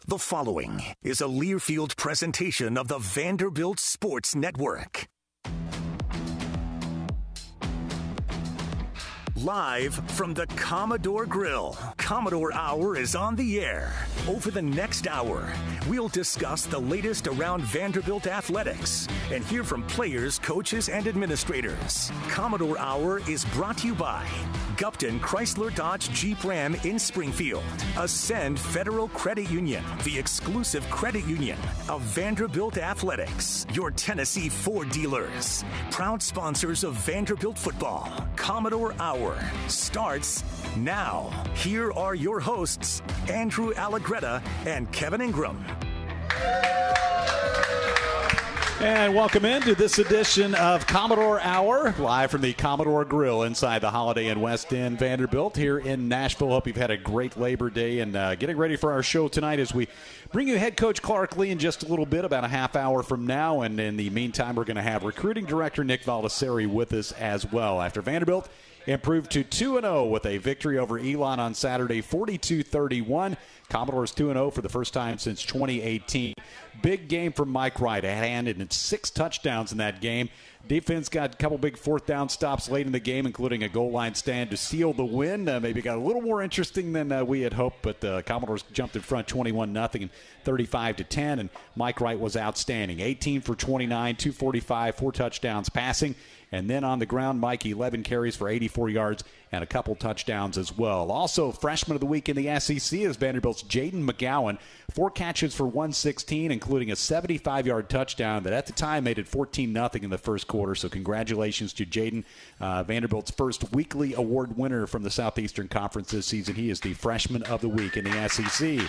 The following is a Learfield presentation of the Vanderbilt Sports Network. Live from the Commodore Grill, Commodore Hour is on the air. Over the next hour, we'll discuss the latest around Vanderbilt athletics and hear from players, coaches, and administrators. Commodore Hour is brought to you by Gupton Chrysler Dodge Jeep Ram in Springfield, Ascend Federal Credit Union, the exclusive credit union of Vanderbilt Athletics, your Tennessee Ford dealers, proud sponsors of Vanderbilt football. Commodore Hour starts now. Here are your hosts, Andrew Allegretta and Kevin Ingram. And welcome into this edition of Commodore Hour, live from the Commodore Grill inside the Holiday Inn West End, Vanderbilt, here in Nashville. Hope you've had a great Labor Day and getting ready for our show tonight as we bring you head coach Clark Lee in just a little bit, about a half hour from now. And in the meantime, we're going to have recruiting director Nick Valdesari with us as well. After Vanderbilt improved to 2-0 with a victory over Elon on Saturday, 42-31. Commodores 2-0 for the first time since 2018. Big game from Mike Wright. Handed 6 touchdowns in that game. Defense got a couple big fourth down stops late in the game, including a goal line stand to seal the win. Maybe got a little more interesting than we had hoped, but the Commodores jumped in front 21-0 and 35-10, and Mike Wright was outstanding. 18 for 29, 245, 4 touchdowns passing. And then on the ground, Mike, 11 carries for 84 yards and a couple touchdowns as well. Also, freshman of the week in the SEC is Vanderbilt's Jaden McGowan. 4 catches for 116, including a 75-yard touchdown that at the time made it 14-0 in the first quarter. So congratulations to Jaden, Vanderbilt's first weekly award winner from the Southeastern Conference this season. He is the freshman of the week in the SEC.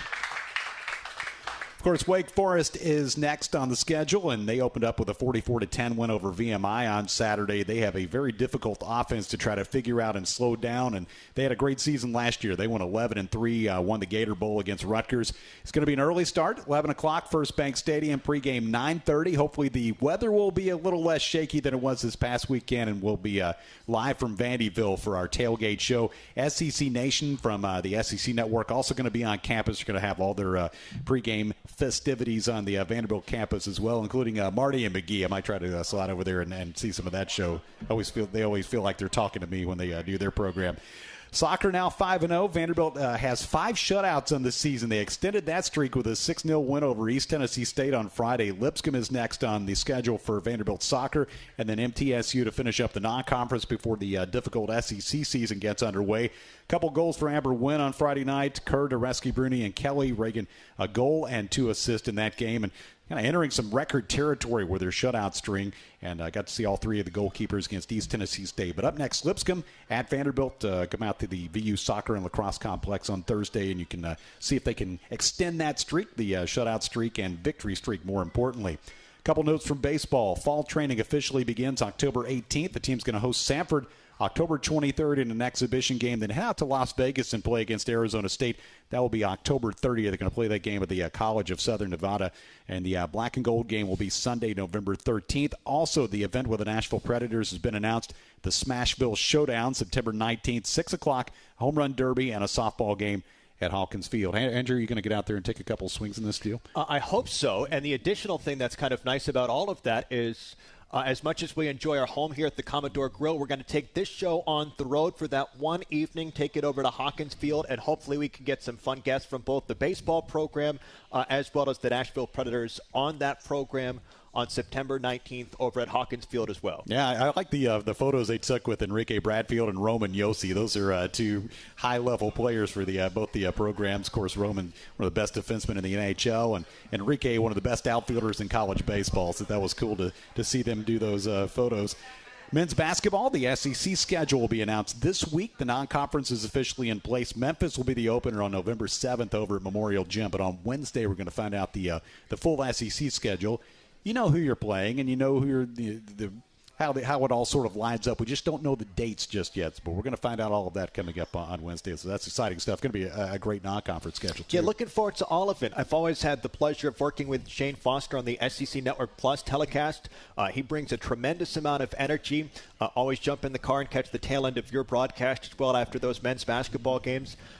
Of course, Wake Forest is next on the schedule, and they opened up with a 44-10 win over VMI on Saturday. They have a very difficult offense to try to figure out and slow down, and they had a great season last year. They won 11-3, won the Gator Bowl against Rutgers. It's going to be an early start, 11 o'clock, First Bank Stadium, pregame 9:30. Hopefully the weather will be a little less shaky than it was this past weekend, and we'll be live from Vandyville for our tailgate show. SEC Nation from the SEC Network also going to be on campus. They're going to have all their pregame festivities on the Vanderbilt campus as well, including Marty and McGee. I might try to slide over there and see some of that show. They always feel like they're talking to me when they do their program. Soccer now 5-0. Vanderbilt has 5 shutouts on the season. They extended that streak with a 6-0 win over East Tennessee State on Friday. Lipscomb is next on the schedule for Vanderbilt soccer, and then MTSU to finish up the non-conference before the difficult SEC season gets underway. Couple goals for Amber Wynn on Friday night. Kerr, Dereski, Bruni, and Kelly. Reagan, a goal and 2 assists in that game. And kind of entering some record territory with their shutout string. And I got to see all 3 of the goalkeepers against East Tennessee State. But up next, Lipscomb at Vanderbilt. Come out to the VU Soccer and Lacrosse Complex on Thursday, and you can see if they can extend that streak, the shutout streak and victory streak, more importantly. Couple notes from baseball. Fall training officially begins October 18th. The team's going to host Sanford October 23rd in an exhibition game, then head out to Las Vegas and play against Arizona State. That will be October 30th. They're going to play that game at the College of Southern Nevada. And the black and gold game will be Sunday, November 13th. Also, the event with the Nashville Predators has been announced. The Smashville Showdown, September 19th, 6 o'clock, home run derby and a softball game at Hawkins Field. Andrew, are you going to get out there and take a couple swings in this deal? I hope so. And the additional thing that's kind of nice about all of that is as much as we enjoy our home here at the Commodore Grill, we're going to take this show on the road for that one evening, take it over to Hawkins Field, and hopefully we can get some fun guests from both the baseball program as well as the Nashville Predators on that program on September 19th over at Hawkins Field as well. Yeah, I like the photos they took with Enrique Bradfield and Roman Yossi. Those are 2 high-level players for both the programs. Of course, Roman, one of the best defensemen in the NHL, and Enrique, one of the best outfielders in college baseball. So that was cool to see them do those photos. Men's basketball, the SEC schedule will be announced this week. The non-conference is officially in place. Memphis will be the opener on November 7th over at Memorial Gym. But on Wednesday, we're going to find out the full SEC schedule. You know who you're playing, and you know who how it all sort of lines up. We just don't know the dates just yet, but we're going to find out all of that coming up on Wednesday. So that's exciting stuff. Going to be a great non-conference schedule, too. Yeah, looking forward to all of it. I've always had the pleasure of working with Shane Foster on the SEC Network Plus telecast. He brings a tremendous amount of energy. Always jump in the car and catch the tail end of your broadcast as well after those men's basketball games.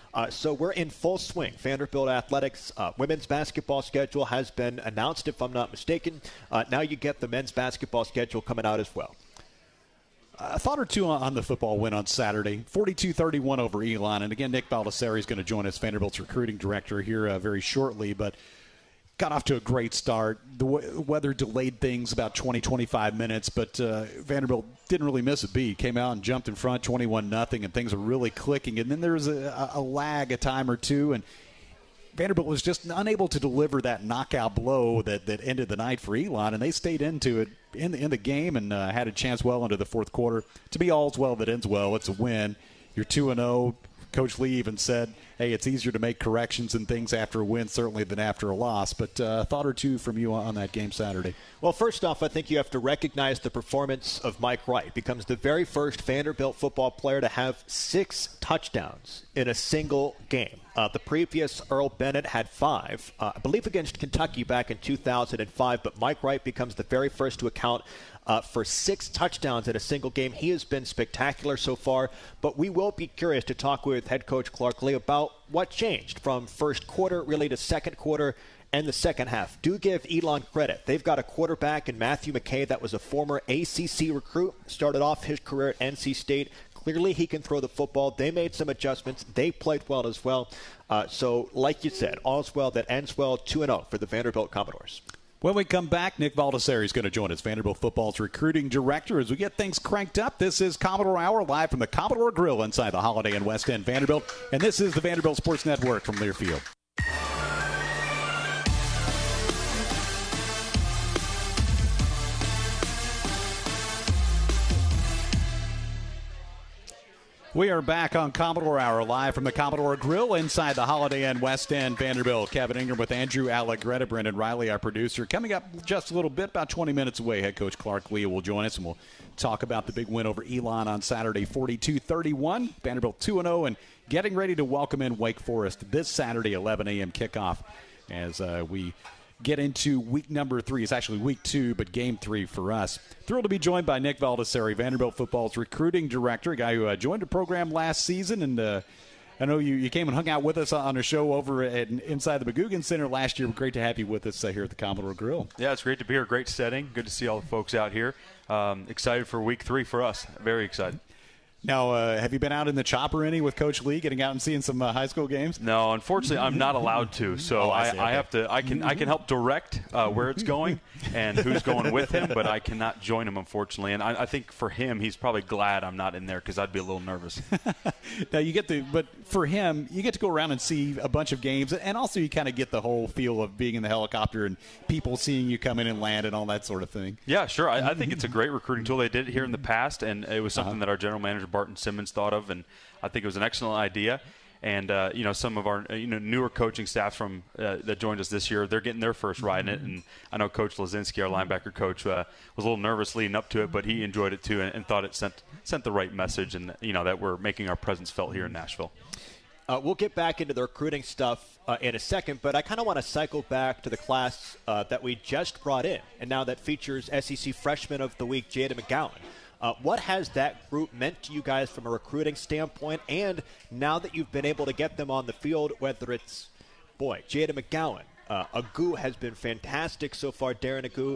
So we're in full swing. Vanderbilt Athletics women's basketball schedule has been announced, if I'm not mistaken. Now you get the men's basketball schedule coming out as well. A thought or two on the football win on Saturday, 42-31 over Elon. And again, Nick Baldessari is going to join us, Vanderbilt's recruiting director, here very shortly. But got off to a great start. The weather delayed things about 20-25 minutes, but Vanderbilt didn't really miss a beat. Came out and jumped in front 21-0, and things were really clicking. And then there was a lag a time or two, and Vanderbilt was just unable to deliver that knockout blow that ended the night for Elon, and they stayed into it in the game and had a chance well into the fourth quarter. To be all's well that ends well, it's a win. You're 2-0. Coach Lee even said, hey, it's easier to make corrections and things after a win, certainly, than after a loss. But a thought or two from you on that game Saturday. Well, first off, I think you have to recognize the performance of Mike Wright. Becomes the very first Vanderbilt football player to have 6 touchdowns in a single game. The previous Earl Bennett had 5, I believe against Kentucky back in 2005, but Mike Wright becomes the very first to account for 6 touchdowns in a single game. He has been spectacular so far, but we will be curious to talk with head coach Clark Lea about what changed from first quarter really to second quarter and the second half. Do give Elon credit. They've got a quarterback in Matthew McKay that was a former ACC recruit, started off his career at NC State. Clearly he can throw the football. They made some adjustments. They played well as well. So like you said, all's well that ends well, 2-0 for the Vanderbilt Commodores. When we come back, Nick Baldessari is going to join us, Vanderbilt football's recruiting director, as we get things cranked up. This is Commodore Hour, live from the Commodore Grill inside the Holiday Inn West End, Vanderbilt. And this is the Vanderbilt Sports Network from Learfield. We are back on Commodore Hour, live from the Commodore Grill inside the Holiday Inn West End, Vanderbilt. Kevin Ingram with Andrew Allegretta, Brendan Riley, our producer. Coming up just a little bit, about 20 minutes away, head coach Clark Lea will join us, and we'll talk about the big win over Elon on Saturday, 42-31. Vanderbilt 2-0, and getting ready to welcome in Wake Forest this Saturday, 11 a.m. kickoff, as we get into week number 3. It's actually week 2, but game 3 for us. Thrilled to be joined by Nick Baldessari, Vanderbilt football's recruiting director, a guy who joined the program last season. And I know you came and hung out with us on a show over inside the McGugin Center last year. Great to have you with us here at the Commodore Grill. Yeah, it's great to be here. Great setting. Good to see all the folks out here. Excited for week 3 for us. Very excited. Now, have you been out in the chopper any with Coach Lee, getting out and seeing some high school games? No, unfortunately, I'm not allowed to. So I have to. I can help direct where it's going and who's going with him, but I cannot join him, unfortunately. And I think for him, he's probably glad I'm not in there because I'd be a little nervous. Now but for him, you get to go around and see a bunch of games, and also you kind of get the whole feel of being in the helicopter and people seeing you come in and land and all that sort of thing. Yeah, sure. I think it's a great recruiting tool. They did it here in the past, and it was something that our general manager Barton Simmons thought of, and I think it was an excellent idea. And some of our newer coaching staff from that joined us this year, they're getting their first ride in it. And I know Coach Lazinski, our linebacker coach, was a little nervous leading up to it, but he enjoyed it too and thought it sent the right message, and that we're making our presence felt here in Nashville. We'll get back into the recruiting stuff in a second, but I kind of want to cycle back to the class that we just brought in, and now that features SEC Freshman of the Week, Jada McGowan. What has that group meant to you guys from a recruiting standpoint? And now that you've been able to get them on the field, whether it's, Jada McGowan, Agu has been fantastic so far, Darren Agu,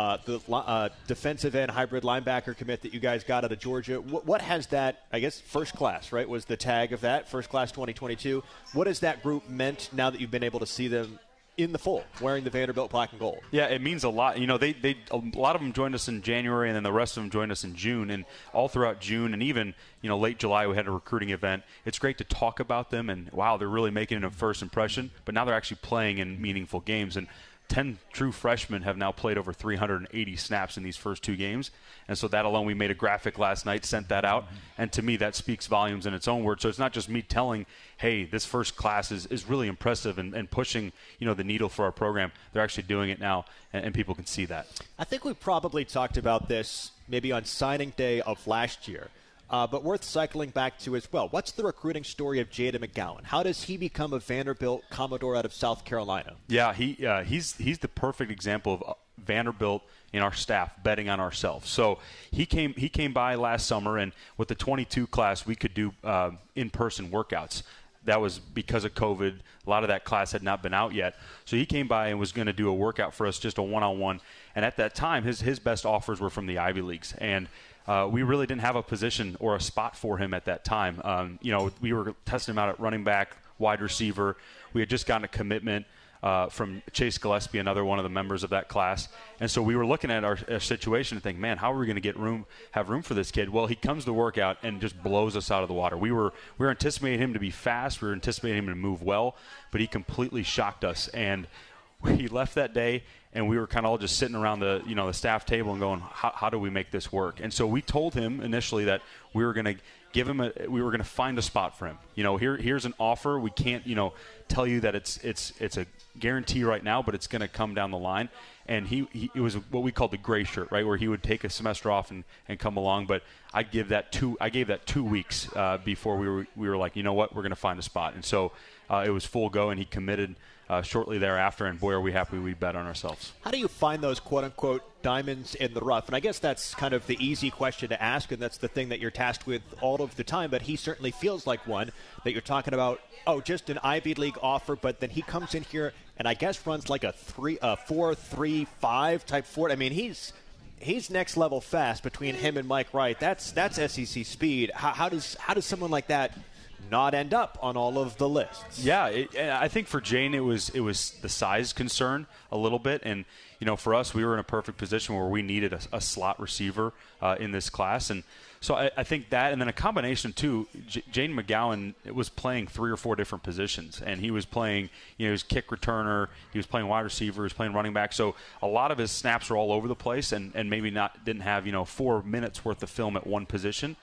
the defensive end hybrid linebacker commit that you guys got out of Georgia. What has that, I guess, first class, right, was the tag of that, first class 2022. What has that group meant now that you've been able to see them in the full, wearing the Vanderbilt black and gold? Yeah, it means a lot. They a lot of them joined us in January, and then the rest of them joined us in June. And all throughout June and even late July, we had a recruiting event. It's great to talk about them, and wow, they're really making a first impression. But now they're actually playing in meaningful games, and 10 true freshmen have now played over 380 snaps in these first 2 games. And so that alone, we made a graphic last night, sent that out. And to me, that speaks volumes in its own words. So it's not just me telling, hey, this first class is really impressive and pushing, the needle for our program. They're actually doing it now, and people can see that. I think we probably talked about this maybe on signing day of last year. But worth cycling back to as well. What's the recruiting story of Jada McGowan? How does he become a Vanderbilt Commodore out of South Carolina? Yeah, he's the perfect example of Vanderbilt and our staff betting on ourselves. So he came by last summer, and with the 22 class, we could do in-person workouts. that was because of COVID. A lot of that class had not been out yet. So he came by and was going to do a workout for us, just a one-on-one. And at that time, his best offers were from the Ivy Leagues. And we really didn't have a position or a spot for him at that time. We were testing him out at running back, wide receiver. We had just gotten a commitment from Chase Gillespie, another one of the members of that class. And so we were looking at our situation and think, man, how are we going to have room for this kid? Well, he comes to workout and just blows us out of the water. We were anticipating him to be fast. We were anticipating him to move well, but he completely shocked us. And he left that day, and we were kind of all just sitting around the staff table and going, how do we make this work? And so we told him initially that we were going to we were going to find a spot for him. Here's an offer. We can't, tell you that it's a guarantee right now, but it's going to come down the line. And it was what we called the gray shirt, right, where he would take a semester off and come along. But I gave that 2 weeks before we were like, you know what, we're going to find a spot. And so it was full go, and he committed shortly thereafter, and boy, are we happy we bet on ourselves. How do you find those quote-unquote diamonds in the rough? And I guess that's kind of the easy question to ask, and that's the thing that you're tasked with all of the time, but he certainly feels like one that you're talking about, just an Ivy League offer, but then he comes in here and I guess runs like a 4.35 type 4. I mean, he's next level fast between him and Mike Wright. That's SEC speed. How does someone like that not end up on all of the lists? Yeah, I think for Jane it was the size concern a little bit, and for us we were in a perfect position where we needed a slot receiver in this class, and so I think that, and then a combination too. Jane McGowan was playing 3 or 4 different positions, and he was playing, he was kick returner, he was playing wide receiver, he was playing running back. So a lot of his snaps were all over the place, and maybe didn't have 4 minutes worth of film at one position.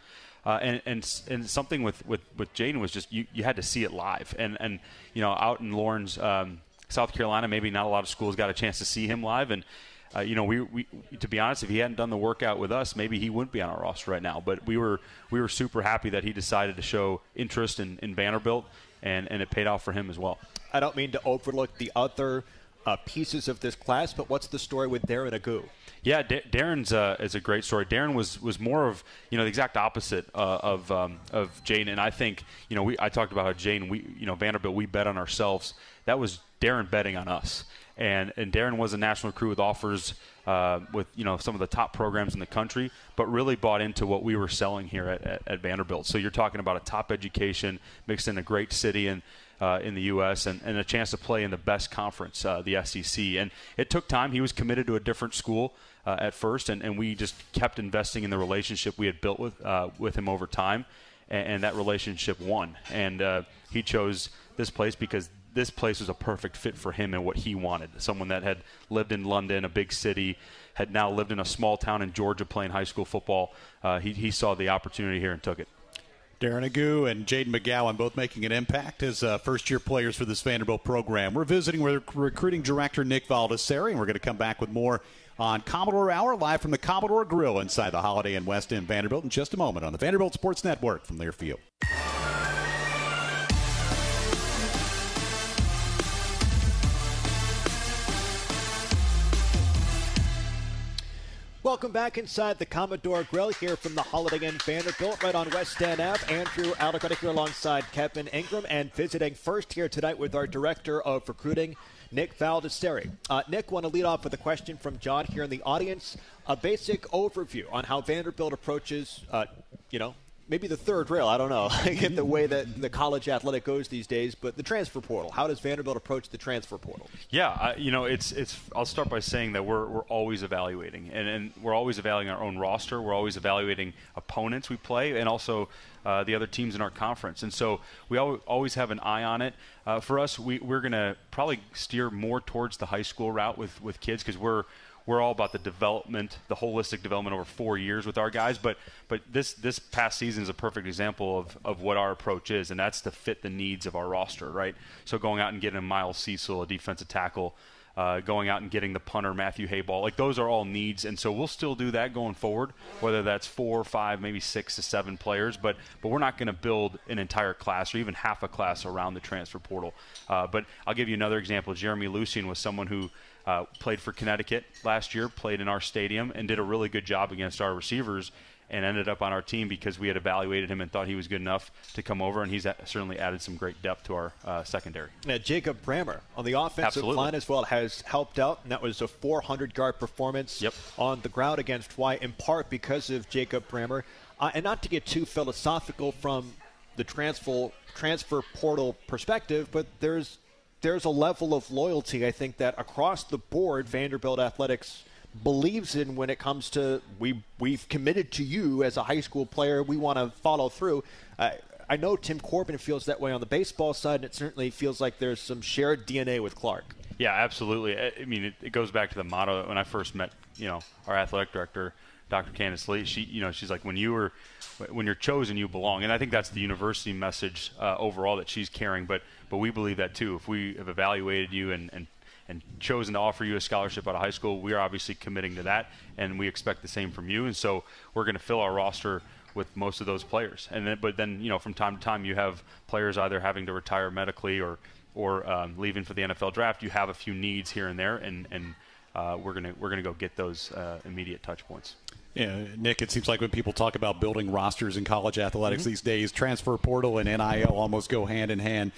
And something with Jaden was just you had to see it live, and out in Lawrence, South Carolina, maybe not a lot of schools got a chance to see him live, and we to be honest, if he hadn't done the workout with us, maybe he wouldn't be on our roster right now. But we were super happy that he decided to show interest in Vanderbilt, and it paid off for him as well. I don't mean to overlook the other pieces of this class, but what's the story with Darren Agu? Yeah, Darren's is a great story. Darren was more of the exact opposite of Jaden, and I think I talked about how Jaden Vanderbilt, we bet on ourselves. That was Darren betting on us, and Darren was a national recruit with offers with some of the top programs in the country, but really bought into what we were selling here at Vanderbilt. So you're talking about a top education mixed in a great city in the U.S. and a chance to play in the best conference, the SEC. And it took time. He was committed to a different school at first, and we just kept investing in the relationship we had built with him over time, and that relationship won. And he chose this place because this place was a perfect fit for him and what he wanted. Someone that had lived in London, a big city, had now lived in a small town in Georgia playing high school football. He saw the opportunity here and took it. Darren Agu and Jaden McGowan both making an impact as first-year players for this Vanderbilt program. We're visiting with recruiting director Nick Baldessari, and we're going to come back with more on Commodore Hour, live from the Commodore Grill inside the Holiday Inn West End Vanderbilt in just a moment on the Vanderbilt Sports Network from Learfield. Welcome back inside the Commodore Grill here from the Holiday Inn Vanderbilt, right on West End Ave. Andrew Aldecote here alongside Kevin Ingram, and visiting first here tonight with our Director of Recruiting, Nick Baldessari. Nick, want to lead off with a question from John here in the audience. A basic overview on how Vanderbilt approaches, maybe the third rail, I don't know, in the way that the college athletic goes these days, but the transfer portal. How does Vanderbilt approach the transfer portal? Yeah, I'll start by saying that we're always evaluating, and we're always evaluating our own roster. We're always evaluating opponents we play, and also the other teams in our conference. And so we always have an eye on it. For us, we're going to probably steer more towards the high school route with kids, because we're all about the development, the holistic development over 4 years with our guys. But this past season is a perfect example of what our approach is, and that's to fit the needs of our roster, right? So going out and getting a Miles Cecil, a defensive tackle, going out and getting the punter, Matthew Hayball, like those are all needs. And so we'll still do that going forward, whether that's 4 or 5, maybe 6 to 7 players. But we're not going to build an entire class or even half a class around the transfer portal. But I'll give you another example. Jeremy Lucien was someone who played for Connecticut last year, played in our stadium, and did a really good job against our receivers. and ended up on our team because we had evaluated him and thought he was good enough to come over, and he's certainly added some great depth to our secondary. Jacob Brammer on the offensive line as well has helped out, and that was a 400-yard performance on the ground against Hawaii, in part because of Jacob Brammer. And not to get too philosophical from the transfer portal perspective, but there's a level of loyalty, I think, that across the board Vanderbilt Athletics believes in when it comes to we've committed to you as a high school player. We want to follow through. I know Tim Corbin feels that way on the baseball side, and it certainly feels like there's some shared DNA with Clark. Yeah, absolutely. I mean, it goes back to the motto. When I first met, our athletic director, Dr. Candace Lee, she's like, when you're chosen, you belong. And I think that's the university message overall that she's carrying. But we believe that too. If we have evaluated you and chosen to offer you a scholarship out of high school, we are obviously committing to that, and we expect the same from you. And so we're going to fill our roster with most of those players. But then from time to time, you have players either having to retire medically or leaving for the NFL draft. You have a few needs here and there, and we're gonna go get those immediate touch points. Yeah, Nick, it seems like when people talk about building rosters in college athletics these days, transfer portal and NIL almost go hand in hand.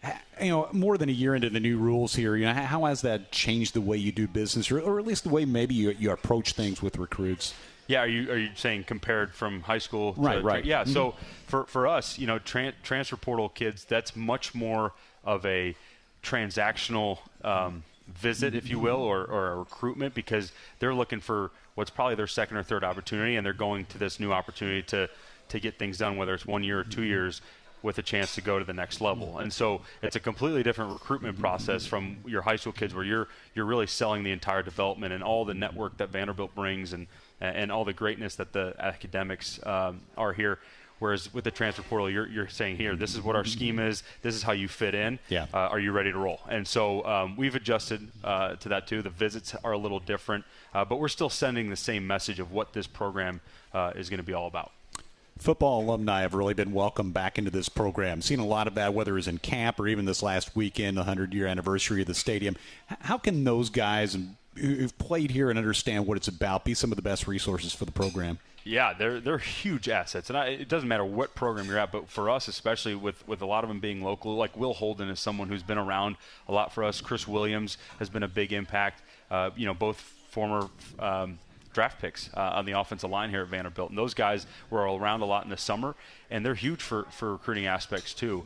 More than a year into the new rules here, how has that changed the way you do business, or at least the way maybe you approach things with recruits? Yeah, are you saying compared from high school to right. Yeah, so for us, transfer portal kids, that's much more of a transactional visit, if you will, or a recruitment, because they're looking for what's probably their second or third opportunity, and they're going to this new opportunity to get things done, whether it's 1 year or 2 years, with a chance to go to the next level. And so it's a completely different recruitment process from your high school kids, where you're really selling the entire development and all the network that Vanderbilt brings and all the greatness that the academics are here. Whereas with the transfer portal, you're saying, here, this is what our scheme is, this is how you fit in, are you ready to roll? And so we've adjusted to that too. The visits are a little different, but we're still sending the same message of what this program is going to be all about. Football alumni have really been welcomed back into this program. Seen a lot of that, whether it's in camp or even this last weekend, the 100-year anniversary of the stadium. How can those guys who've played here and understand what it's about be some of the best resources for the program? Yeah, they're huge assets, and it doesn't matter what program you're at, but for us, especially with a lot of them being local, like Will Holden is someone who's been around a lot for us. Chris Williams has been a big impact. Both former draft picks on the offensive line here at Vanderbilt, and those guys were around a lot in the summer, and they're huge for recruiting aspects too.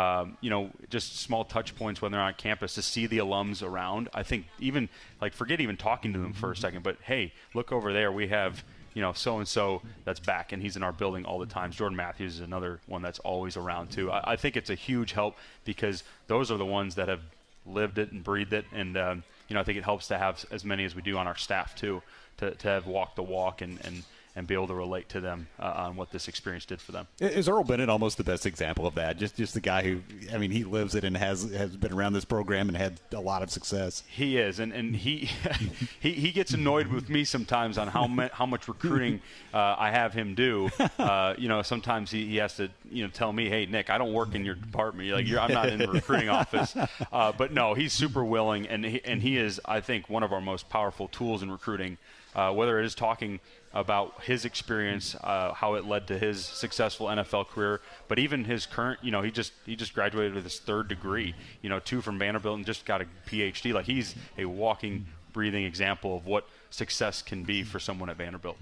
Just small touch points when they're on campus to see the alums around. I think forget even talking to them for a second, but hey, look over there, we have so-and-so that's back, and he's in our building all the time. Jordan Matthews is another one that's always around too. I think it's a huge help because those are the ones that have lived it and breathed it, and I think it helps to have as many as we do on our staff too, to have walked the walk and be able to relate to them on what this experience did for them. Is Earl Bennett almost the best example of that? Just the guy who, he lives it and has been around this program and had a lot of success. He is, and he he gets annoyed with me sometimes on how much recruiting I have him do. Sometimes he has to tell me, hey Nick, I don't work in your department. I'm not in the recruiting office. But no, he's super willing, and he is, I think, one of our most powerful tools in recruiting. Whether it is talking about his experience, how it led to his successful NFL career, but even his current, he just graduated with his third degree, 2 from Vanderbilt, and just got a PhD. He's a walking, breathing example of what success can be for someone at Vanderbilt.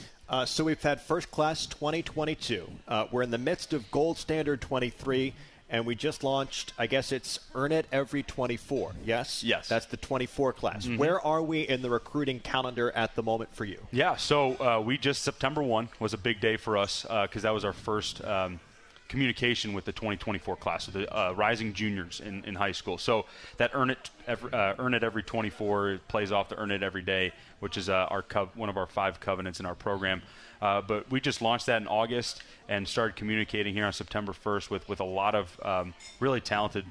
So we've had First Class 2022. We're in the midst of Gold Standard 23. And we just launched, I guess it's Earn It Every 24, yes? Yes. That's the 24 class. Mm-hmm. Where are we in the recruiting calendar at the moment for you? Yeah, so September 1 was a big day for us because that was our first communication with the 2024 class, so the rising juniors in high school. So that Earn It Every 24 plays off the Earn It Every Day, which is one of our 5 covenants in our program. But we just launched that in August and started communicating here on September 1st with a lot of really talented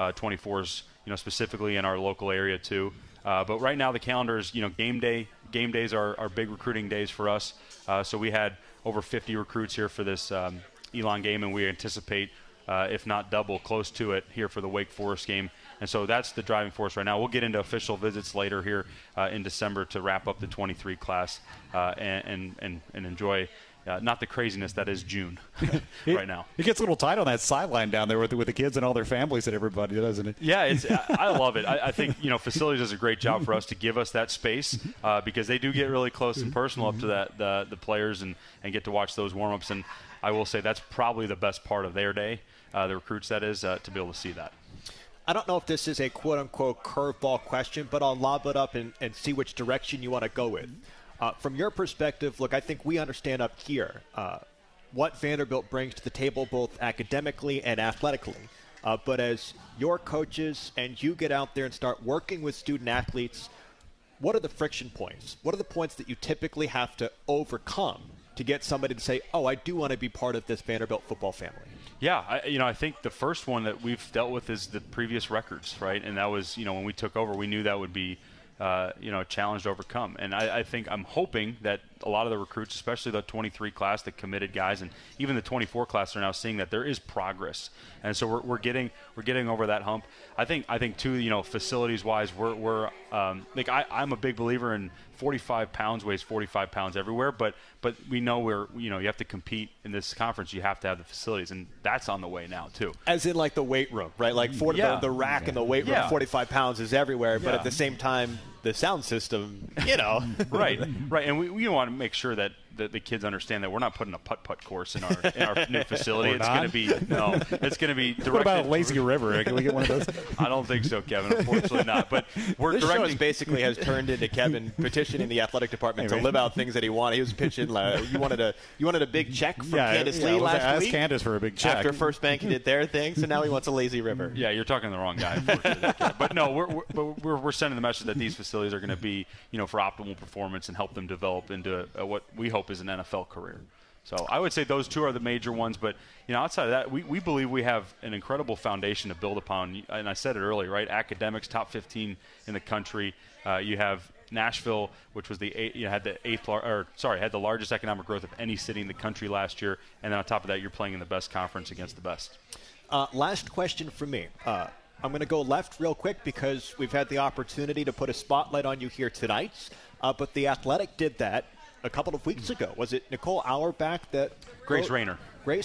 24s, specifically in our local area too. But right now the calendar is, game days are big recruiting days for us. So we had over 50 recruits here for this Elon game, and we anticipate, if not double, close to it here for the Wake Forest game. And so that's the driving force right now. We'll get into official visits later here in December to wrap up the 23 class and enjoy not the craziness that is June right now. It gets a little tight on that sideline down there with the kids and all their families and everybody, doesn't it? Yeah, I love it. I think facilities does a great job for us to give us that space because they do get really close and personal up to the players and get to watch those warm-ups. And I will say that's probably the best part of their day, the recruits that is, to be able to see that. I don't know if this is a quote-unquote curveball question, but I'll lob it up and see which direction you want to go with. From your perspective, look, I think we understand up here what Vanderbilt brings to the table both academically and athletically. But as your coaches and you get out there and start working with student athletes, what are the friction points? What are the points that you typically have to overcome to get somebody to say, oh, I do want to be part of this Vanderbilt football family? Yeah, I think the first one that we've dealt with is the previous records, right? And that was, when we took over, we knew that would be a challenge to overcome. And I'm hoping that a lot of the recruits, especially the 23 class, the committed guys, and even the 24 class are now seeing that there is progress. And so we're getting over that hump. I think too, facilities wise, I'm a big believer in 45 pounds weighs 45 pounds everywhere, but we know you have to compete in this conference. You have to have the facilities, and that's on the way now too. As in like the weight room, right? Like the rack in the weight room, 45 pounds is everywhere, but at the same time, the sound system, right. And we want to make sure that the kids understand that we're not putting a putt-putt course in our new facility. It's going to be directed. What about Lazy River? Can we get one of those? I don't think so, Kevin. Unfortunately not. But this show basically has turned into Kevin petitioning the athletic department to live out things that he wanted. He was pitching. You wanted a big check from Candace Lee last week. Ask Candace for a big check after First Bank. He did their thing, so now he wants a Lazy River. Yeah, you're talking to the wrong guy. But no, we're sending the message that these facilities are going to be for optimal performance and help them develop into what we hope is an NFL career. So I would say those two are the major ones, but outside of that, we believe we have an incredible foundation to build upon. And I said it earlier, right? Academics, top 15 in the country. You have Nashville, which was had the largest economic growth of any city in the country last year, and then on top of that, you're playing in the best conference against the best. Last question for me. I'm going to go left real quick because we've had the opportunity to put a spotlight on you here tonight, but the Athletic did that a couple of weeks ago. Was it Nicole Auerbach that Grace Rayner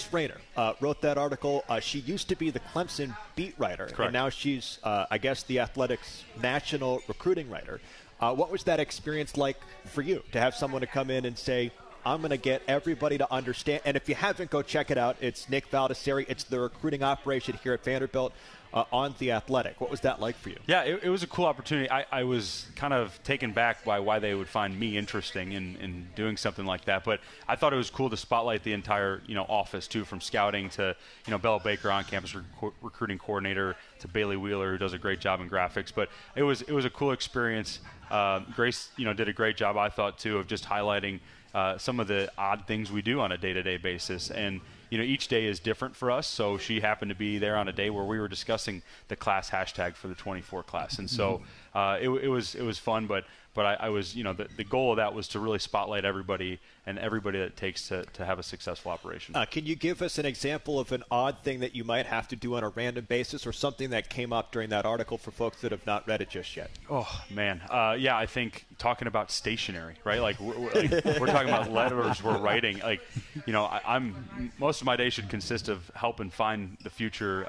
wrote that article? She used to be the Clemson beat writer, correct, and now she's, I guess, the Athletic's national recruiting writer. What was that experience like for you to have someone to come in and say, I'm going to get everybody to understand? And if you haven't, go check it out. It's Nick Baldessari. It's the recruiting operation here at Vanderbilt on The Athletic. What was that like for you? Yeah, it was a cool opportunity. I was kind of taken back by why they would find me interesting in doing something like that. But I thought it was cool to spotlight the entire office too, from scouting to Bella Baker, on-campus recruiting coordinator, to Bailey Wheeler, who does a great job in graphics. But it was a cool experience. Grace did a great job, I thought, too, of just highlighting some of the odd things we do on a day-to-day basis. And each day is different for us. So she happened to be there on a day where we were discussing the class hashtag for the 24 class. And so it was fun, but I was, the goal of that was to really spotlight everybody and everybody that it takes to have a successful operation. Can you give us an example of an odd thing that you might have to do on a random basis, or something that came up during that article for folks that have not read it just yet? Oh, man. Yeah, I think talking about stationery, right? Like we're talking about letters we're writing. Like, I'm most of my day should consist of helping find the future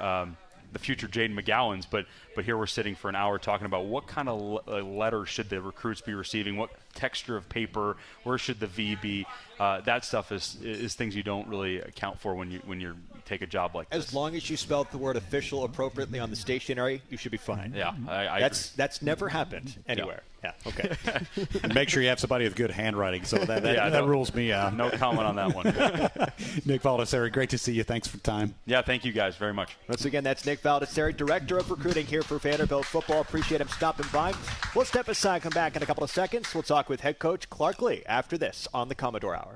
Jaden McGowan's, but here we're sitting for an hour talking about what kind of letter should the recruits be receiving, what texture of paper, where should the V be. That stuff is things you don't really account for when you take a job like this. As long as you spelled the word official appropriately on the stationery, you should be fine. Yeah, I that's never happened anywhere. Yeah, okay. And make sure you have somebody with good handwriting. So that rules me out. No comment on that one. Nick Baldessari, great to see you. Thanks for the time. Yeah, thank you guys very much. Once again, that's Nick Baldessari, Director of Recruiting here for Vanderbilt Football. Appreciate him stopping by. We'll step aside, come back in a couple of seconds. We'll talk with head coach Clark Lea after this on the Commodore Hour.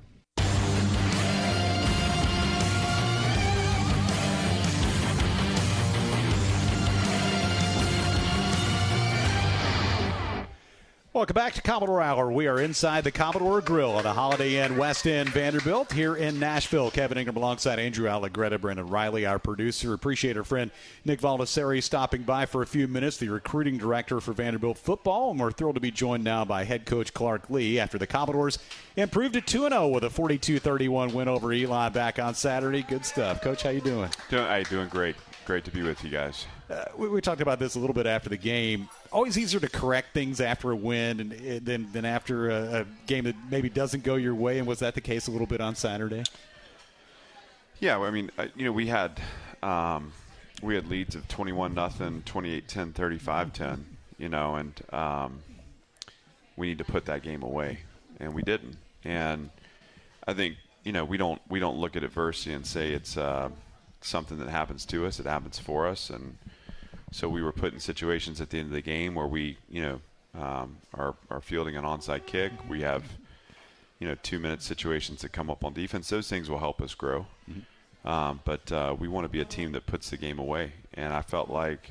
Welcome back to Commodore Hour. We are inside the Commodore Grill on the Holiday Inn West End Vanderbilt here in Nashville. Kevin Ingram alongside Andrew Allegretta, Brendan Riley, our producer. Appreciate our friend Nick Valdesari stopping by for a few minutes, the recruiting director for Vanderbilt football. And we're thrilled to be joined now by head coach Clark Lea after the Commodores improved to 2-0 with a 42-31 win over Eli back on Saturday. Good stuff. Coach, how you doing? Doing great. Great to be with you guys. We talked about this a little bit after the game. Always easier to correct things after a win than after a game that maybe doesn't go your way. And was that the case a little bit on Saturday? Yeah, I mean, we had leads of 21-0, 28-10, 35-10. And we need to put that game away, and we didn't. And I think we don't look at adversity and say it's something that happens to us. It happens for us, and so we were put in situations at the end of the game where we are fielding an onside kick. We have 2-minute situations that come up on defense. Those things will help us grow. Mm-hmm. But we want to be a team that puts the game away, and I felt like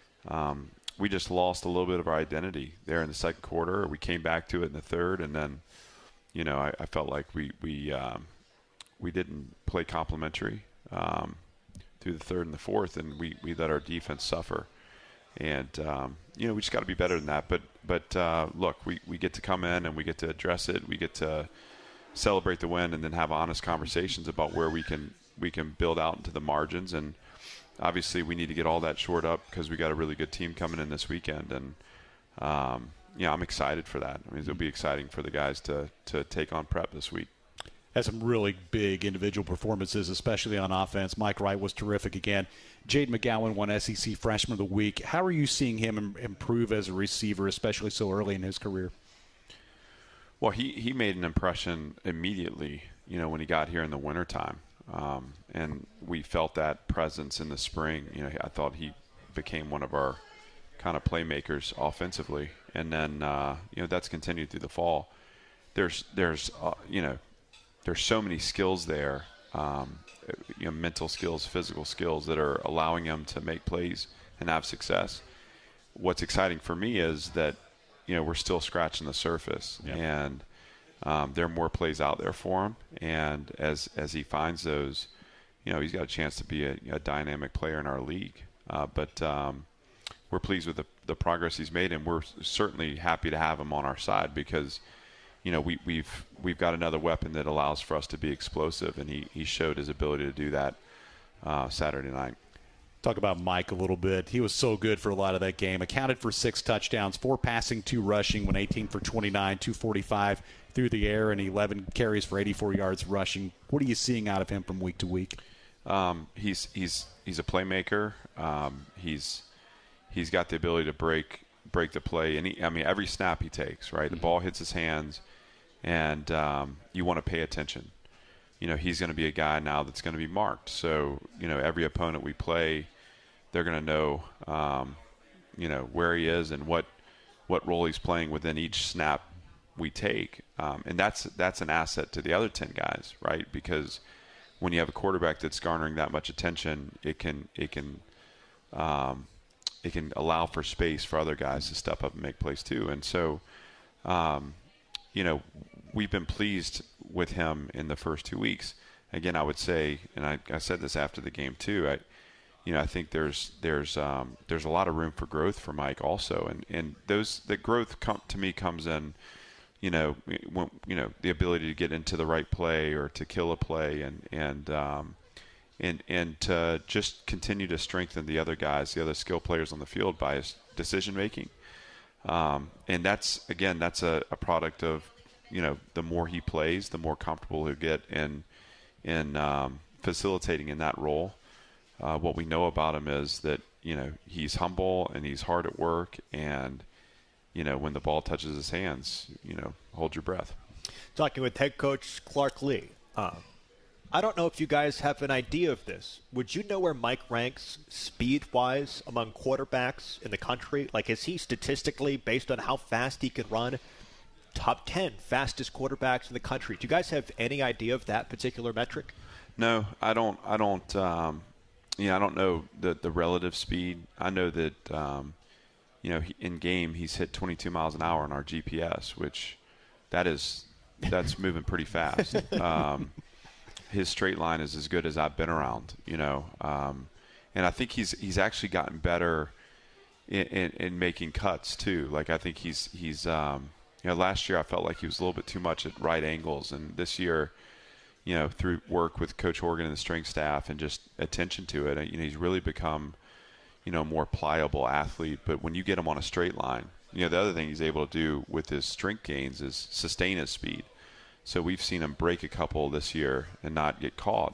we just lost a little bit of our identity there in the second quarter. We came back to it in the third, and then I felt like we didn't play complementary through the third and the fourth, and we let our defense suffer. And we just got to be better than that. But look, we get to come in and we get to address it. We get to celebrate the win and then have honest conversations about where we can build out into the margins. And obviously we need to get all that shored up because we got a really good team coming in this weekend. And I'm excited for that. I mean, it'll be exciting for the guys to take on prep this week. Had some really big individual performances, especially on offense. Mike Wright was terrific again. Jade McGowan won SEC Freshman of the Week. How are you seeing him improve as a receiver, especially so early in his career? Well, he made an impression immediately, when he got here in the wintertime. And we felt that presence in the spring. I thought he became one of our kind of playmakers offensively. And then, that's continued through the fall. There's so many skills there, mental skills, physical skills that are allowing him to make plays and have success. What's exciting for me is that, we're still scratching the surface. Yep. And there are more plays out there for him. And as he finds those, he's got a chance to be a dynamic player in our league. But we're pleased with the progress he's made, and we're certainly happy to have him on our side because – we've got another weapon that allows for us to be explosive, and he showed his ability to do that Saturday night. Talk about Mike a little bit. He was so good for a lot of that game. Accounted for 6 touchdowns, 4 passing, 2 rushing, went 18 for 29, 245 through the air, and 11 carries for 84 yards rushing. What are you seeing out of him from week to week? He's a playmaker. He's got the ability to break the play, and every snap he takes, right? The ball hits his hands, and you want to pay attention. He's going to be a guy now that's going to be marked. So, every opponent we play, they're going to know, where he is and what role he's playing within each snap we take. And that's an asset to the other 10 guys, right? Because when you have a quarterback that's garnering that much attention, it can allow for space for other guys to step up and make plays too. And so, we've been pleased with him in the first 2 weeks. Again, I would say, and I said this after the game too, I think there's a lot of room for growth for Mike also. And the growth to me comes in, when, the ability to get into the right play or to kill a play and to just continue to strengthen the other guys, the other skill players on the field by his decision making. And that's a product of, the more he plays, the more comfortable he'll get in facilitating in that role. What we know about him is that, he's humble and he's hard at work, and, when the ball touches his hands, hold your breath. Talking with head coach Clark Lea. I don't know if you guys have an idea of this. Would you know where Mike ranks speed-wise among quarterbacks in the country? Like, is he statistically, based on how fast he can run, top 10 fastest quarterbacks in the country? Do you guys have any idea of that particular metric? No, I don't. I don't know the relative speed. I know that in game he's hit 22 miles an hour on our GPS, which that's moving pretty fast. His straight line is as good as I've been around, and I think he's actually gotten better in making cuts too. Like I think he's last year I felt like he was a little bit too much at right angles, and this year, through work with Coach Horgan and the strength staff and just attention to it, he's really become a more pliable athlete. But when you get him on a straight line, the other thing he's able to do with his strength gains is sustain his speed. So we've seen him break a couple this year and not get caught.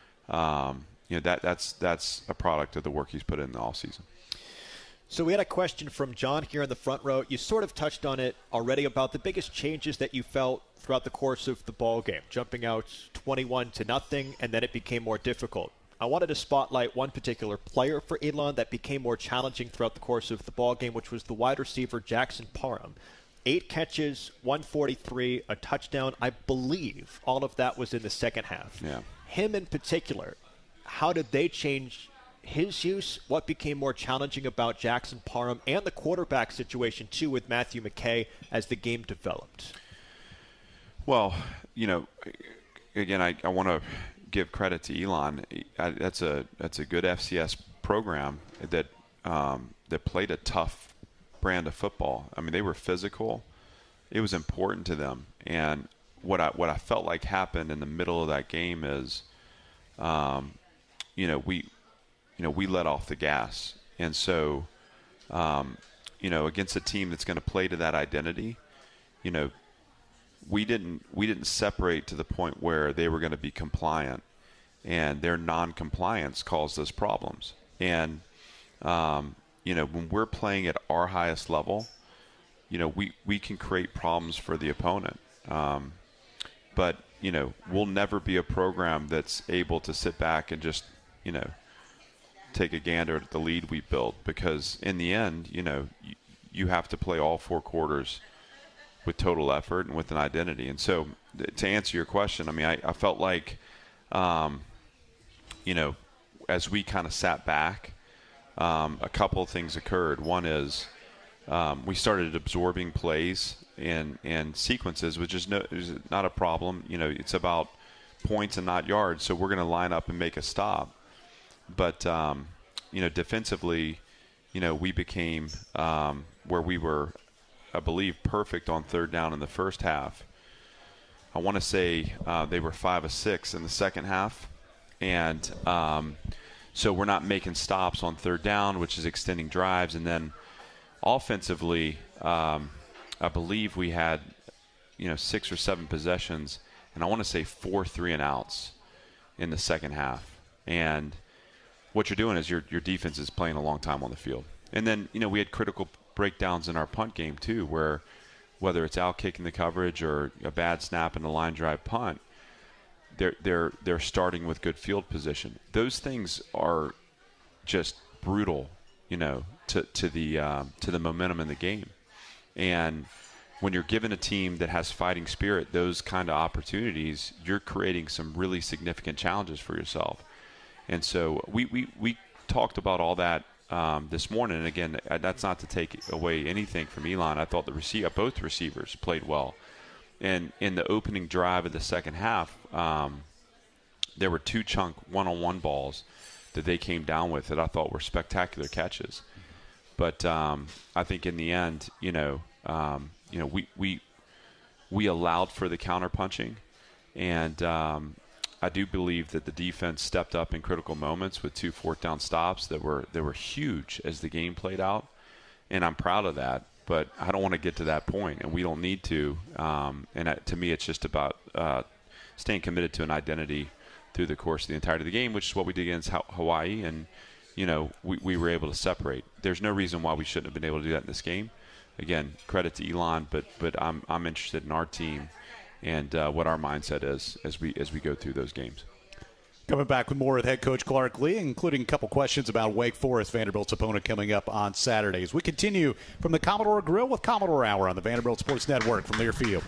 That's a product of the work he's put in the offseason. So we had a question from John here in the front row. You sort of touched on it already about the biggest changes that you felt throughout the course of the ball game, jumping out 21-0, and then it became more difficult. I wanted to spotlight one particular player for Elon that became more challenging throughout the course of the ball game, which was the wide receiver Jackson Parham. 8 catches, 143, a touchdown. I believe all of that was in the second half. Yeah. Him in particular, how did they change his use? What became more challenging about Jackson Parham and the quarterback situation, too, with Matthew McKay as the game developed? Well, again, I want to give credit to Elon. That's a good FCS program that played a tough brand of football. I mean, they were physical. It was important to them. And what I felt like happened in the middle of that game is, we let off the gas. And so, against a team that's going to play to that identity, we didn't separate to the point where they were going to be compliant, and their non-compliance caused us problems. And when we're playing at our highest level, we can create problems for the opponent. But we'll never be a program that's able to sit back and just take a gander at the lead we built, because in the end, you have to play all 4 quarters with total effort and with an identity. And so to answer your question, I mean, I felt like, as we kind of sat back, a couple of things occurred. One is we started absorbing plays and sequences, which is not a problem. It's about points and not yards, so we're going to line up and make a stop. But, defensively, we became where we were, I believe, perfect on third down in the first half. I want to say they were 5 of 6 in the second half. And so we're not making stops on third down, which is extending drives. And then offensively, I believe we had, 6 or 7 possessions. And I want to say 4 3-and-outs in the second half. And what you're doing is your defense is playing a long time on the field. And then, we had critical breakdowns in our punt game too, where whether it's out kicking the coverage or a bad snap in the line drive punt, they're starting with good field position. Those things are just brutal, to the momentum in the game. And when you're given a team that has fighting spirit, those kind of opportunities, you're creating some really significant challenges for yourself. And so we talked about all that this morning. And again, that's not to take away anything from Elon. I thought both receivers played well. And in the opening drive of the second half, there were 2 chunk one-on-one balls that they came down with that I thought were spectacular catches. But I think in the end, we allowed for the counterpunching, and I do believe that the defense stepped up in critical moments with 2 fourth down stops that were huge as the game played out, and I'm proud of that. But I don't want to get to that point, and we don't need to. To me, it's just about staying committed to an identity through the course of the entirety of the game, which is what we did against Hawaii, and we were able to separate. There's no reason why we shouldn't have been able to do that in this game. Again, credit to Elon, but I'm interested in our team and what our mindset is as we go through those games. Coming back with more with head coach Clark Lea, including a couple questions about Wake Forest, Vanderbilt's opponent, coming up on Saturdays. We continue from the Commodore Grill with Commodore Hour on the Vanderbilt Sports Network from Learfield.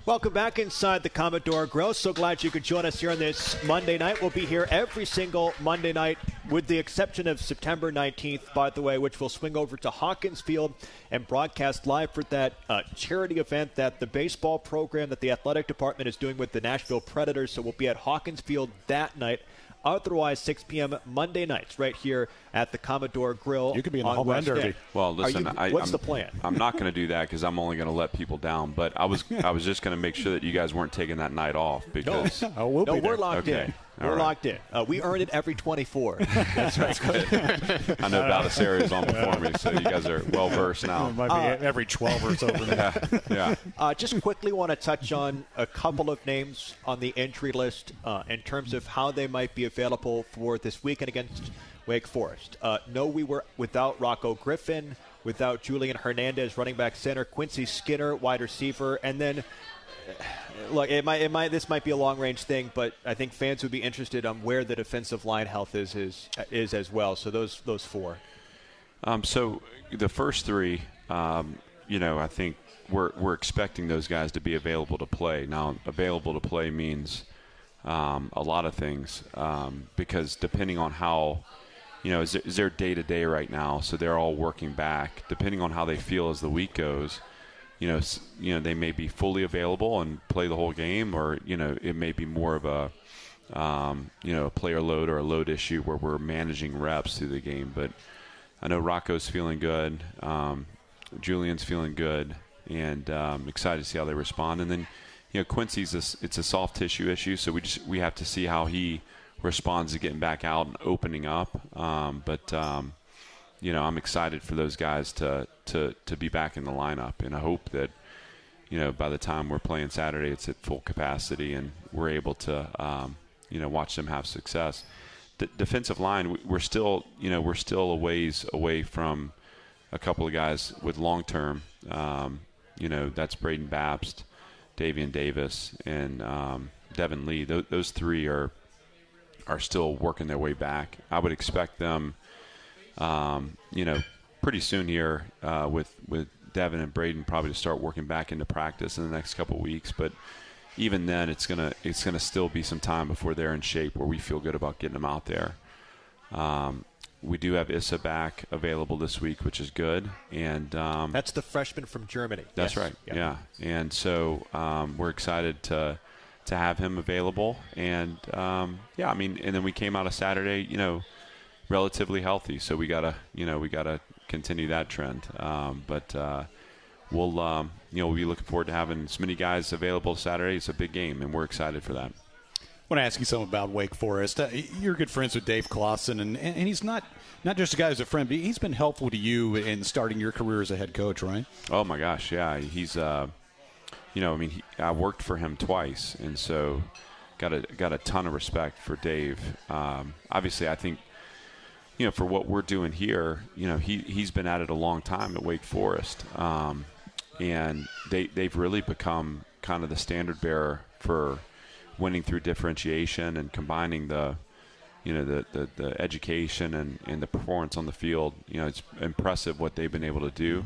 Welcome back inside the Commodore Grill. So glad you could join us here on this Monday night. We'll be here every single Monday night, with the exception of September 19th, by the way, which will swing over to Hawkins Field and broadcast live for that charity event that the baseball program that the athletic department is doing with the Nashville Predators. So we'll be at Hawkins Field that night. Otherwise, 6 p.m. Monday nights right here at the Commodore Grill. You could be in the home run derby. Well, listen, what's the plan? I'm not going to do that because I'm only going to let people down. But I was just going to make sure that you guys weren't taking that night off because we're locked okay. in. We're locked in. We earn it every 24. That's right. I know Baldessari is on before me, so you guys are well versed now. It might be every 12 or so. Yeah. Just quickly want to touch on a couple of names on the entry list in terms of how they might be available for this weekend against Wake Forest. No, we were without Rocco Griffin, without Julian Hernandez, running back center, Quincy Skinner, wide receiver, and then. Look, this might be a long-range thing, but I think fans would be interested on where the defensive line health is as well. So those four. So the first three, I think we're expecting those guys to be available to play. Now, available to play means a lot of things because depending on how, is their day-to-day right now, so they're all working back. Depending on how they feel as the week goes, they may be fully available and play the whole game, or it may be more of a a player load or a load issue where we're managing reps through the game. But I know Rocco's feeling good, Julian's feeling good, and excited to see how they respond. And then Quincy's it's a soft tissue issue, so we have to see how he responds to getting back out and opening up. I'm excited for those guys to be back in the lineup, and I hope that by the time we're playing Saturday, it's at full capacity and we're able to watch them have success. The defensive line, we're still a ways away from a couple of guys with long term. That's Braden Babst, Davian Davis, and Devin Lee. Those three are still working their way back. I would expect them. Pretty soon here with Devin and Braden probably to start working back into practice in the next couple of weeks. But even then, it's gonna still be some time before they're in shape where we feel good about getting them out there. We do have Issa back available this week, which is good. And that's the freshman from Germany. That's yes. right. Yeah. And so we're excited to have him available. And and then we came out of Saturday, relatively healthy, so we gotta continue that trend. We'll be looking forward to having as many guys available Saturday. It's a big game, and we're excited for that. I want to ask you something about Wake Forest. You're good friends with Dave Clawson, and he's not just a guy who's a friend, but he's been helpful to you in starting your career as a head coach, right? Oh my gosh, yeah. He's I worked for him twice, and so got a ton of respect for Dave. Obviously, I think. For what we're doing here, he's been at it a long time at Wake Forest, and they've really become kind of the standard bearer for winning through differentiation and combining the education and the performance on the field. It's impressive what they've been able to do,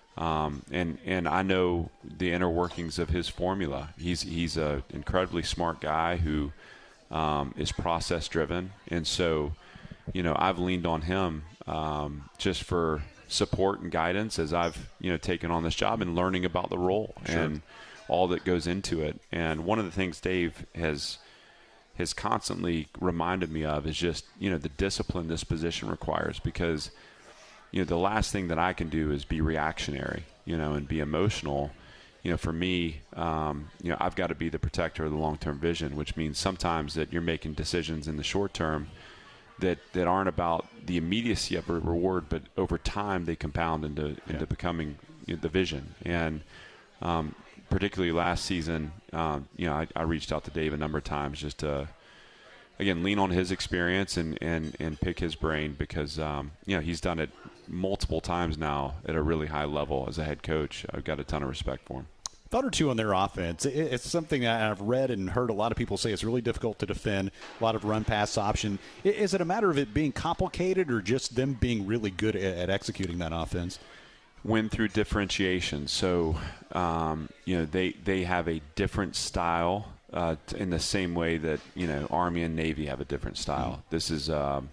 and I know the inner workings of his formula. He's an incredibly smart guy who is process driven, and so. I've leaned on him just for support and guidance as I've, taken on this job and learning about the role and all that goes into it. And one of the things Dave has constantly reminded me of is just, the discipline this position requires, because, the last thing that I can do is be reactionary, and be emotional. For me, I've got to be the protector of the long-term vision, which means sometimes that you're making decisions in the short term that aren't about the immediacy of a reward, but over time they compound into becoming the vision. And particularly last season, I reached out to Dave a number of times just to, again, lean on his experience and pick his brain because, he's done it multiple times now at a really high level as a head coach. I've got a ton of respect for him. Thought or two on their offense. It's something that I've read and heard a lot of people say it's really difficult to defend, a lot of run-pass option. Is it a matter of it being complicated or just them being really good at executing that offense? win through differentiation. So, they have a different style in the same way that, Army and Navy have a different style. This is a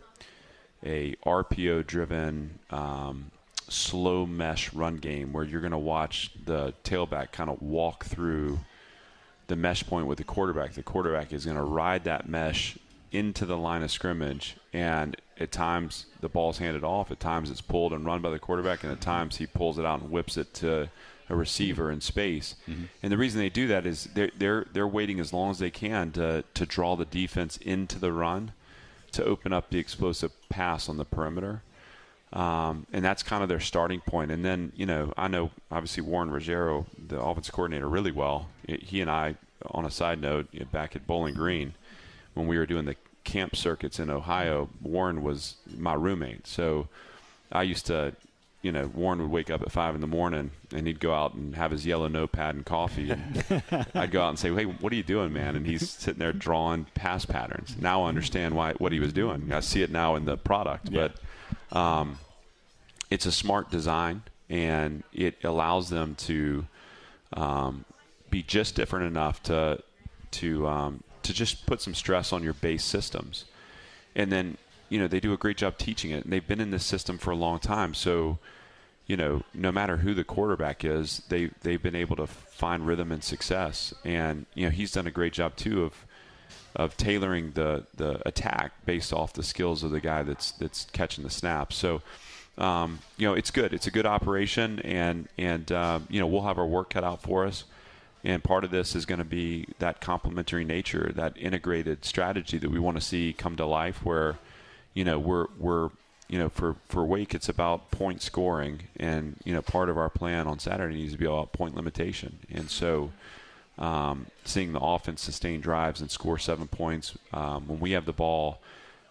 RPO-driven slow mesh run game where you're going to watch the tailback kind of walk through the mesh point with the quarterback. The quarterback is going to ride that mesh into the line of scrimmage, and at times the ball's handed off, at times it's pulled and run by the quarterback, and at times he pulls it out and whips it to a receiver in space. And the reason they do that is they're waiting as long as they can to draw the defense into the run to open up the explosive pass on the perimeter. And that's kind of their starting point. And then, I know obviously Warren Ruggiero, the offensive coordinator, really well. He and I, on a side note, back at Bowling Green, when we were doing the camp circuits in Ohio, Warren was my roommate. So I used to, Warren would wake up at 5 in, and he'd go out and have his yellow notepad and coffee. And I'd go out and say, "Hey, what are you doing, man?" And he's sitting there drawing pass patterns. Now I understand what he was doing. I see it now in the product. Yeah. But it's a smart design, and it allows them to be just different enough to just put some stress on your base systems. And then, they do a great job teaching it, and they've been in this system for a long time. So, no matter who the quarterback is, they've been able to find rhythm and success. And, he's done a great job too of tailoring the attack based off the skills of the guy that's catching the snap. So, it's good. It's a good operation, and we'll have our work cut out for us. And part of this is going to be that complementary nature, that integrated strategy that we want to see come to life, where, we're for Wake, it's about point scoring, and part of our plan on Saturday needs to be about point limitation. And so, seeing the offense sustain drives and score 7 points when we have the ball,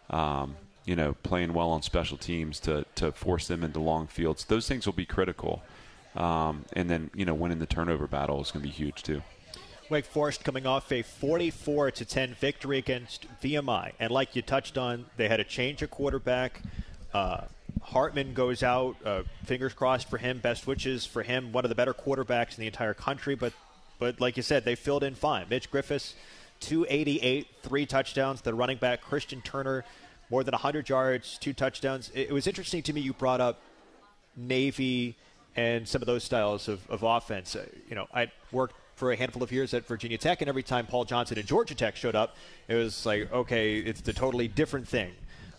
playing well on special teams to force them into long fields, those things will be critical. And then, winning the turnover battle is going to be huge too. Wake Forest coming off a 44-10 victory against VMI. And like you touched on, they had a change of quarterback. Hartman goes out, fingers crossed for him, best wishes for him, one of the better quarterbacks in the entire country. But like you said, they filled in fine. Mitch Griffiths, 288, 3 touchdowns. The running back, Christian Turner, more than 100 yards, 2 touchdowns. It was interesting to me you brought up Navy and some of those styles of offense. I worked for a handful of years at Virginia Tech, and every time Paul Johnson and Georgia Tech showed up, it was like, okay, it's a totally different thing.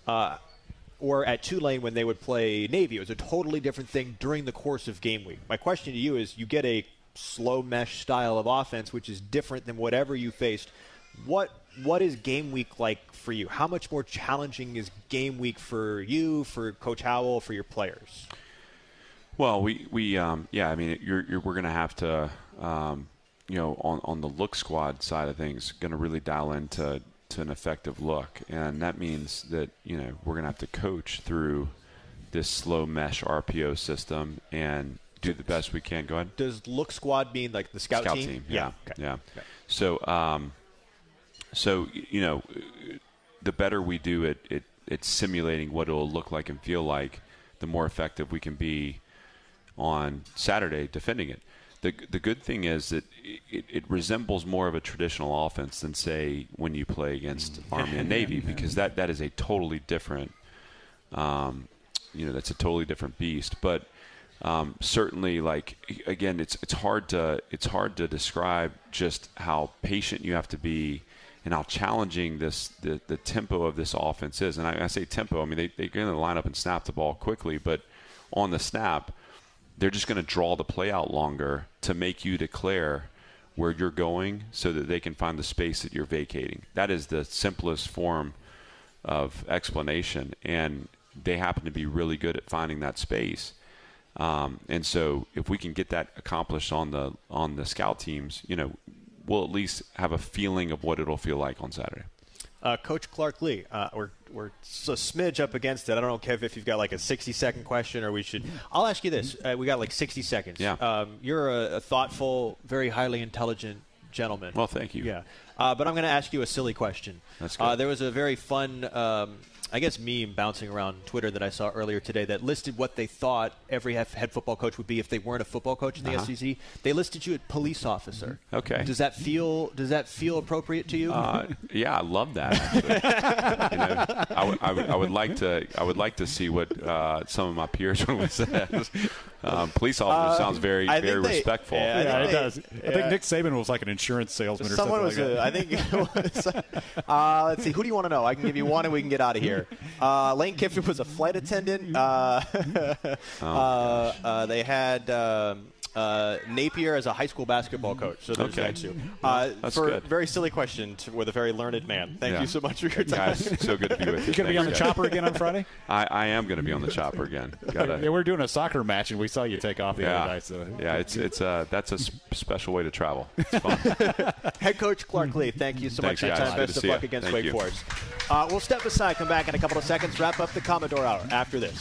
Or at Tulane when they would play Navy, it was a totally different thing during the course of game week. My question to you is, you get a slow mesh style of offense, which is different than whatever you faced. What is game week like for you? How much more challenging is game week for you, for Coach Howell, for your players? Well, we're going to have to, on the look squad side of things, going to really dial into an effective look. And that means that, we're going to have to coach through this slow mesh RPO system and do the best we can. Go ahead. Does look squad mean like the scout team? Yeah. Okay. Yeah. Okay. So, the better we do at simulating what it'll look like and feel like, the more effective we can be on Saturday defending it. The good thing is that it resembles more of a traditional offense than, say, when you play against Army and Navy, because that is a totally different, that's a totally different beast. But certainly, like, again, it's hard to describe just how patient you have to be and how challenging the tempo of this offense is. And I say tempo, I mean they're going to line up and snap the ball quickly, but on the snap, they're just going to draw the play out longer to make you declare where you're going so that they can find the space that you're vacating. That is the simplest form of explanation, and they happen to be really good at finding that space. And so if we can get that accomplished on the scout teams, we'll at least have a feeling of what it'll feel like on Saturday. Coach Clark Lea, we're a smidge up against it. I don't know, Kev, if you've got like a 60-second question, or we should. I'll ask you this. We got like 60 seconds. Yeah. You're a thoughtful, very highly intelligent gentleman. Well, thank you. Yeah. But I'm going to ask you a silly question. That's good. There was a very fun I guess, meme bouncing around Twitter that I saw earlier today that listed what they thought every head football coach would be if they weren't a football coach in the SEC. They listed you at police officer. Okay. Does that feel appropriate to you? Yeah, I love that. Actually. I would like to see what some of my peers would say. Police officer sounds very respectful. Yeah, it does. I think Nick Saban was like an insurance salesman or something like that. I think it was. Let's see. Who do you want to know? I can give you one, and we can get out of here. Lane Kiffin was a flight attendant. They had Napier as a high school basketball coach. So there's that too. That's for good. A very silly question with a very learned man. Thank you so much for your time. Guys, so good to be with you. You going to be on the chopper again on Friday? I am going to be on the chopper again. Yeah, we're doing a soccer match, and we saw you take off the other night. So. Yeah, that's a special way to travel. It's fun. Head coach Clark Lee, thank you so much. Thanks, guys. Best of luck against Wake Forest. We'll step aside, come back in a couple of seconds, wrap up the Commodore Hour after this.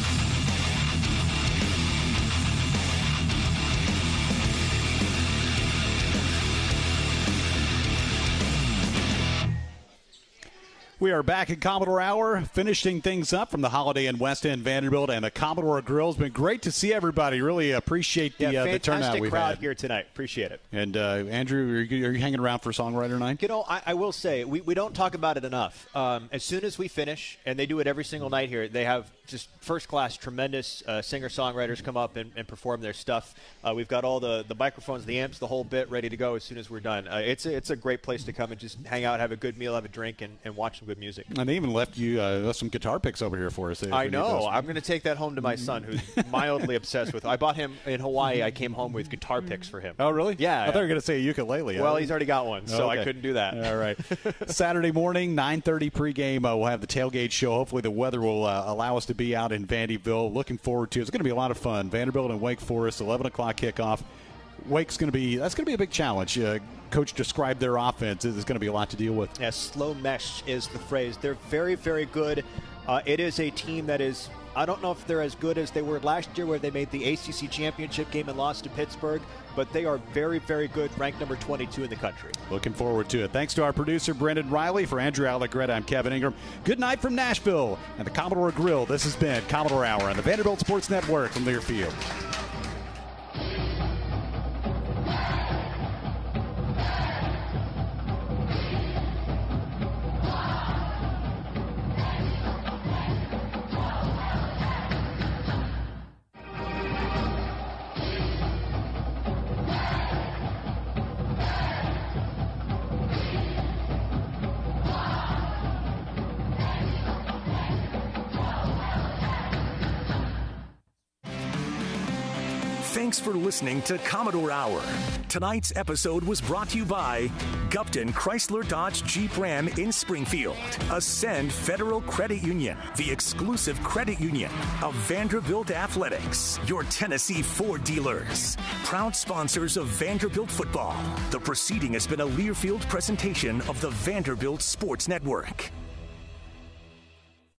We are back at Commodore Hour, finishing things up from the Holiday Inn West End Vanderbilt and the Commodore Grill. It's been great to see everybody. Really appreciate the turnout we've had. Fantastic crowd here tonight. Appreciate it. And Andrew, are you hanging around for Songwriter Night? You know, I will say, we don't talk about it enough. As soon as we finish, and they do it every single night here, they have just first-class, tremendous singer-songwriters come up and perform their stuff. We've got all the microphones, the amps, the whole bit ready to go as soon as we're done. It's a great place to come and just hang out, have a good meal, have a drink, and watch some good music. And they even left you some guitar picks over here for us. I know. I'm going to take that home to my son, who's mildly obsessed with it. I bought him in Hawaii. I came home with guitar picks for him. Oh, really? Yeah. I thought you were going to say a ukulele. Well, he's already got one, so okay. I couldn't do that. All right. Saturday morning, 9:30 pregame. We'll have the tailgate show. Hopefully the weather will allow us to be out in Vandyville. Looking forward to it. It's going to be a lot of fun. Vanderbilt and Wake Forest, 11 o'clock kickoff. Wake's going to be a big challenge. Coach described their offense. There's going to be a lot to deal with. Yeah, slow mesh is the phrase. They're very, very good. It is a team that is, I don't know if they're as good as they were last year where they made the ACC championship game and lost to Pittsburgh, but they are very, very good, ranked number 22 in the country. Looking forward to it. Thanks to our producer, Brendan Riley. For Andrew Allegretta, I'm Kevin Ingram. Good night from Nashville and the Commodore Grill. This has been Commodore Hour on the Vanderbilt Sports Network from Learfield. Thanks for listening to Commodore Hour. Tonight's episode was brought to you by Gupton Chrysler Dodge Jeep Ram in Springfield, Ascend Federal Credit Union, the exclusive credit union of Vanderbilt Athletics, your Tennessee Ford dealers, proud sponsors of Vanderbilt football. The proceeding has been a Learfield presentation of the Vanderbilt Sports Network.